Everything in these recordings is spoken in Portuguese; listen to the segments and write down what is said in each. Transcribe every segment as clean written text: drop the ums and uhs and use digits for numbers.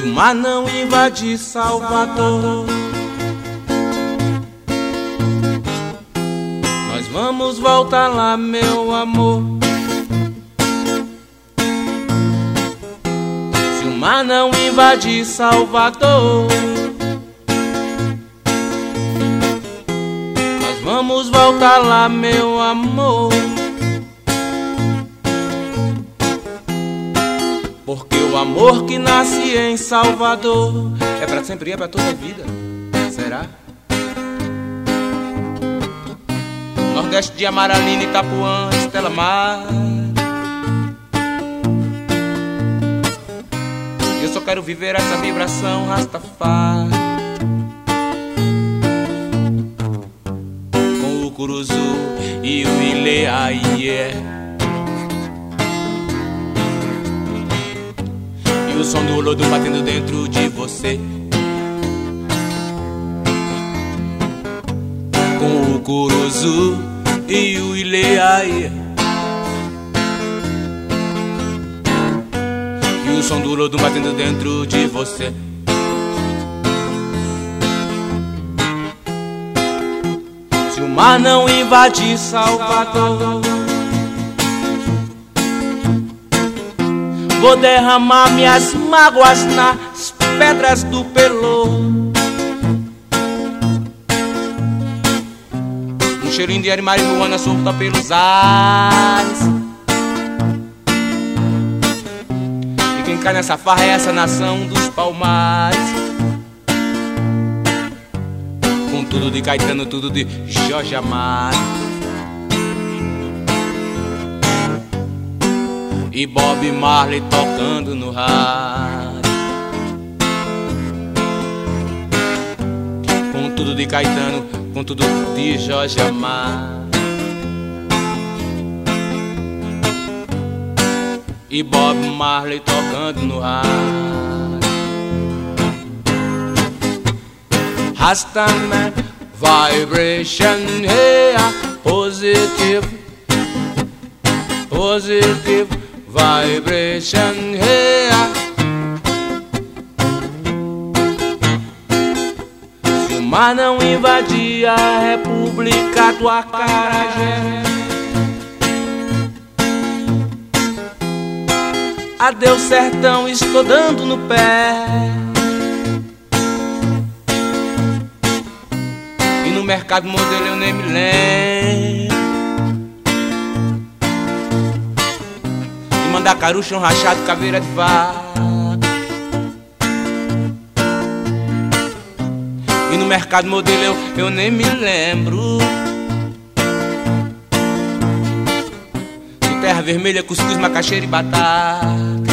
o mar não invadir Salvador, nós vamos voltar lá, meu amor. Se o mar não invadir Salvador, nós vamos voltar lá, meu amor. Porque o amor que nasce em Salvador é pra sempre e é pra toda a vida. Será? Nordeste de Amaralina, Itapuã, Estela Mar. Eu só quero viver essa vibração Rastafari. Com o Curuzu e o Ileaie, e o som do lodo batendo dentro de você. Com o Curuzu e o Ileaie, e o som do lodo batendo dentro de você. Se o mar não invadir Salvador, vou derramar minhas mágoas nas pedras do Pelô. Um cheirinho de marihuana solta pelos ares, e quem cai nessa farra é essa nação dos Palmares. Com tudo de Caetano, tudo de Jorge Amado e Bob Marley tocando no rádio. Com tudo de Caetano, com tudo de Jorge Amado e Bob Marley tocando no rádio. Rastaman vibration here, positive, positive vibration here. Se o mar não invadir a República do Acarajé, adeus sertão, estou dando no pé. E no mercado modelo eu nem me lembro. Mandacaru, chão rachado, caveira de vaca. E no mercado modelo eu nem me lembro. De terra vermelha, cuscuz, macaxeira e batata.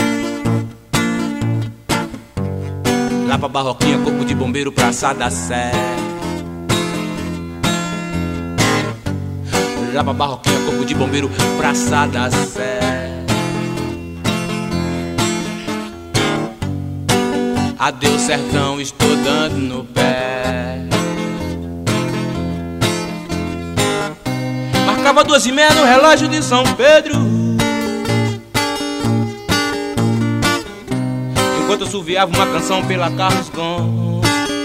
Lá pra Barroquinha, corpo de bombeiro, Praça da Sé. Lá pra Barroquinha, corpo de bombeiro, Praça da Sé. Adeus sertão, estou dando no pé. Marcava 2:30 no relógio de São Pedro, enquanto eu suviava uma canção pela Carlos Gomes.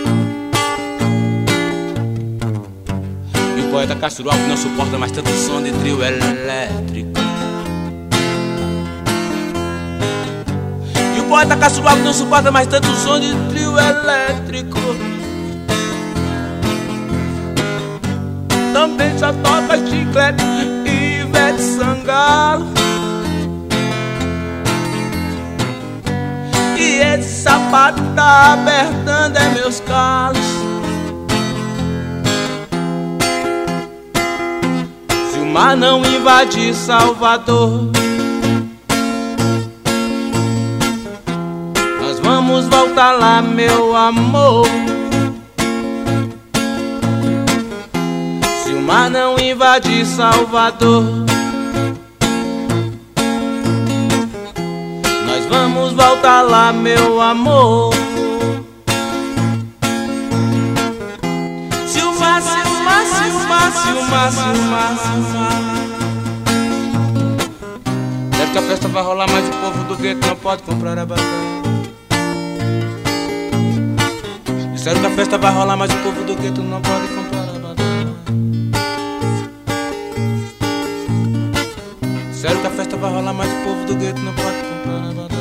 E o poeta Castro Alves não suporta mais tanto som de trio elétrico. O poeta Castro Alves não suporta mais tanto som de trio elétrico. Também só toca Chiclete e Ivete Sangalo. E esse sapato tá apertando é meus calos. Se o mar não invadir Salvador, vamos voltar lá, meu amor. Se o mar não invadir Salvador, nós vamos voltar lá, meu amor. Se o mar, se o mar, se o mar, se o mar, se o mar, se o mar. Deve que a festa vai rolar, mas o povo do gueto não pode comprar a batata. Sério que a festa vai rolar, mas o povo do gueto não pode comprar abadá. Sério que a festa vai rolar, mas o povo do gueto não pode comprar abadá.